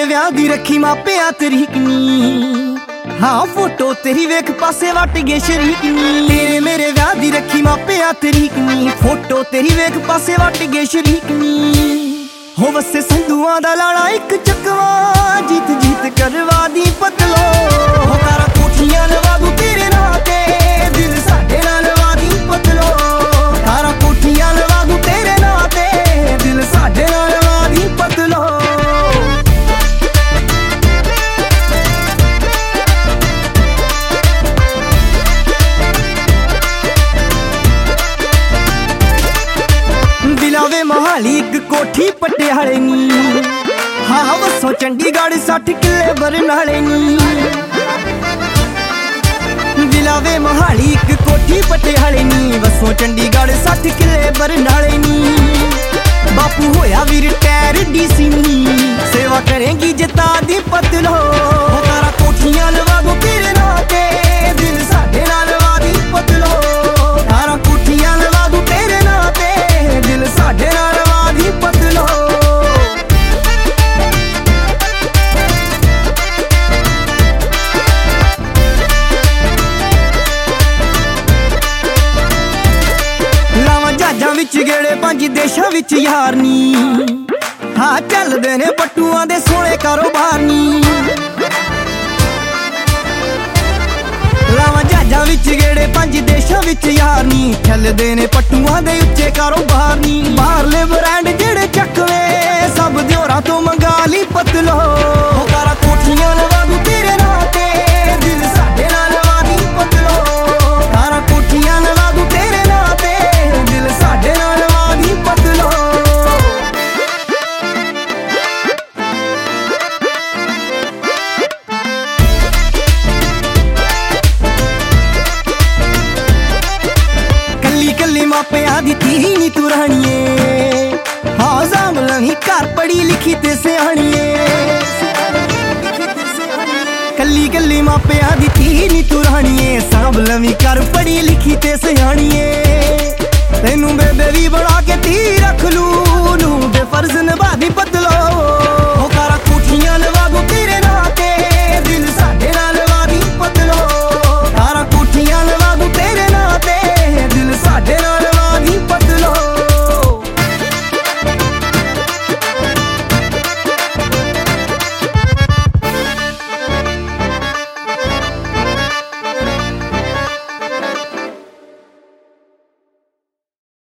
ਵਿਆਹ ਦੀ ਰੱਖੀ ਮਾਪਿਆਂ ਤਰੀਕ ਨੀ, ਹਾਂ ਫੋਟੋ ਤੇਰੀ ਵੇਖ ਪਾਸੇ ਵੱਟ ਗਏ ਸ਼ਰੀਕ ਨੀ। ਤੇਰੇ ਮੇਰੇ ਵਿਆਹ ਦੀ ਰੱਖੀ ਮਾਪਿਆਂ ਤਰੀਕ ਨੀ, ਫੋਟੋ ਤੇਰੀ ਵੇਖ ਪਾਸੇ ਵੱਟ ਗਏ ਸ਼ਰੀਕ ਨੀ। ਹੋ ਵਸੇ ਸੰਧੂਆਂ ਦਾ ਲਾਣਾ ਇੱਕ ਚੱਕਵਾ, ਜੀਤ ਜੀਤ ਕਰਵਾ ਦੀ ਪਤਲੋ। ਹੋ ਤਾਰਾ ਕੋਠੀਆਂ ਲਵਾ ਦੂ ਤੇਰੇ ਨਾਂ ਤੇ, ਦਿਲ ਸਾਡੇ ਨਾਲ ਲਵਾ ਦੀ ਪਤਲੋ। ਤਾਰਾ ਕੋਠੀਆਂ ਲਵਾ ਦੂ ਤੇਰੇ ਨਾਂ ਤੇ, ਦਿਲ ਸਾਡੇ ਨਾਲ ਲਵਾ ਦੀ ਪਤਲੋ। ਦਿਲਾਵੇ ਮੋਹਾਲੀ ਇੱਕ ਕੋਠੀ ਪਟਿਆਲੇ ਨੀ, ਹਾਂ ਵਸੋਂ ਚੰਡੀਗੜ੍ਹ 60 ਕਿੱਲੇ ਬਰਨਾਲੇ ਨੀ। ਦਿਲਾਵੇ ਮੋਹਾਲੀ ਇੱਕ ਕੋਠੀ ਪਟਿਆਲੇ ਨੀ, ਵਸੋਂ ਚੰਡੀਗੜ੍ਹ 60 ਕਿੱਲੇ ਬਰਨਾਲੇ ਨੀ। ਬਾਪੂ ਹੋਇਆ ਵੀ ਰਿਟਾਇਰ ਡੀਸੀ ਨੀ, ਸੇਵਾ ਕਰੇਂਗੀ ਜਿੱਤਾ ਦੀ ਪਤਲੋ। ਤਾਰਾ ਕੋਠੀਆਂ ਲਵਾ ਦੂ ਤੇਰੇ ਨਾਂ ਤੇ, ਦਿਲ ਸਾਡੇ ਨਾਲ ਲਵਾ ਦੀ ਪਤਲੋ। ਤਾਰਾ ਕੋਠੀਆਂ ਲਵਾ ਦੂ ਤੇਰੇ ਨਾਂ ਤੇ, ਦਿਲ ਸਾਡੇ ਨਾਲ ਲਵਾ ਦੀ ਪਤਲੋ। ਲਾਵਾਂ ਜਹਾਜ਼ਾਂ ਵਿੱਚ ਗੇੜੇ 5 ਦੇਸ਼ਾਂ ਵਿੱਚ ਯਾਰ ਨੀ, ਹਾਂ ਚੱਲਦੇ ਨੇ ਪੱਟੂਆਂ ਦੇ ਸੋਹਣੇ ਕਾਰੋਬਾਰ ਨੀ। ਲਾਵਾਂ ਜਹਾਜ਼ਾਂ ਵਿੱਚ ਗੇੜੇ 5 ਦੇਸ਼ਾਂ ਵਿੱਚ ਯਾਰ ਨੀ, ਚੱਲਦੇ ਨੇ ਪੱਟੂਆਂ ਦੇ ਉੱਚੇ ਕਾਰੋਬਾਰ ਨੀ। ਬਾਹਰਲੇ ਬ੍ਰਾਂਡ ਜਿਹੜੇ ਚੱਕਵੇ, ਸਭ ਦਿਓਰਾਂ ਤੋਂ ਮੰਗਾ ਲਈ ਪਤਲੋ। ਹੋ ਤਾਰਾ ਕੋਠੀਆਂ ਲਵਾ ਦੂ ਤੇਰੇ ਨਾਂ ਤੇ, ਦਿਲ ਸਾਡੇ ਨਾਲ ਲਵਾ ਦੀ ਪਤਲੋ। ਤਾਰਾ ਕੋਠੀਆਂ ਲਵਾ ਦੂ ਤੇਰੇ ਨਾਂ ਤੇ, ਦਿਲ ਸਾਡੇ ਨਾਲ ਲਵਾ ਦੀ ਪਤਲੋ। ਕੱਲੀ ਮਾਪਿਆਂ ਦੀ ਧੀ ਨੀ ਤੂੰ ਰਾਣੀਏ, ਹਾਂ ਸਾਂਭਲਾਂ ਹੀ ਘਰ ਪੜ੍ਹੀ ਲਿਖੀ ਤੇ ਸਿਆਣੀਏ। ਕੱਲੀ ਮਾਪਿਆਂ ਦੀ ਧੀ ਨੀ ਤੂੰ ਰਾਣੀਏ, ਸਾਂਭਲਾਂ ਵੀ ਘਰ ਪੜ੍ਹੀ ਲਿਖੀ ਤੇ ਸਿਆਣੀਏ। ਤੈਨੂੰ ਬੇਬੇ ਵੀ ਬਣਾ ਕੇ ਧੀ ਰੱਖ ਲੂ, ਨੂੰ ਦੇ ਫਰਜ਼ ਨਿਭਾ ਦੀ ਪਤਲੋ। ਹੋ ਤਾਰਾ ਕੋਠੀਆਂ ਲਵਾ